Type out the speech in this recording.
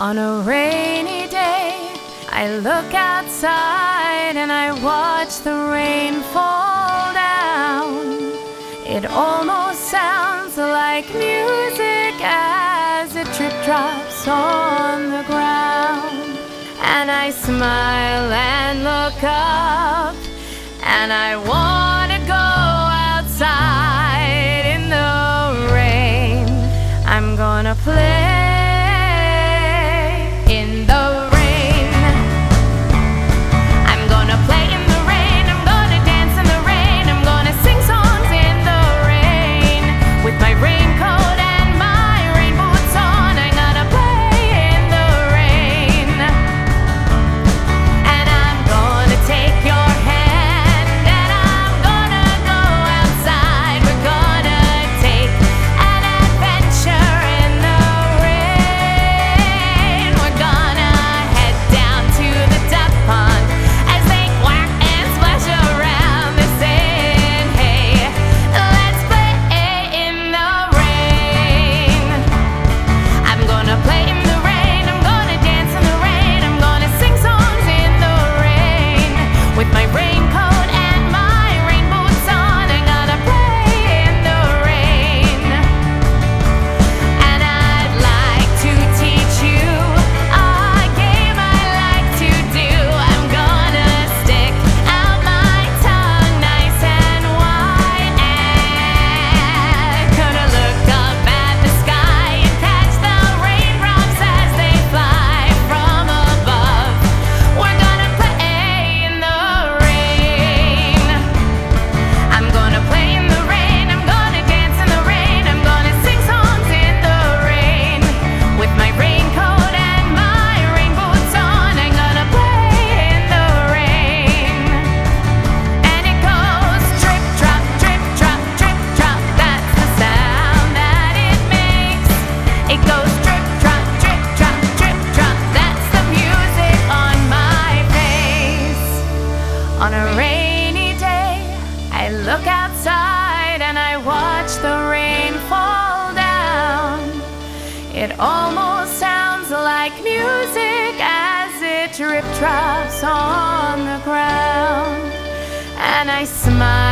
On a rainy day, I look outside and I watch the rain fall down. It almost sounds like music as it drip drops on the ground. And I smile and look up, and I wanna go outside in the rain. I'm gonna play in the rain. I'm gonna play in the rain. I'm gonna dance in the rain. I'm gonna sing songs in the rain. With my raincoat and my rain boots on, I'm gonna play in the rain. And I'm gonna take your hand, and I'm gonna go outside. We're gonna take an adventure in the rain. We're gonna head down to the duck pond as they quack and splash around. They're saying, hey, let's play in the rain. I'm gonna play in the rain. I'm gonna dance in the rain. I'm gonna sing songs in the rain. With my raincoat and my rain boots on, I'm gonna play in the rain. And I'd like to teach you a game I like to do. I'm gonna stick out my tongue nice and wide, and gonna look up at the sky and catch the raindrops as they fly from above. We're gonna play in the rain. I'm gonna play in the rain. I'm gonna dance in the rain. I'm gonna sing songs in the rain. With my raincoat and my rain boots on, I'm gonna play in the rain. And it goes drip drop, drip drop, drip drop. That's the sound that it makes. It goes drip drop, drip drop, drip drop. That's the music on my face. On a rainy day, I look outside and I watch the rain fall down. It almost sounds like music as it drip drops on the ground. And I smile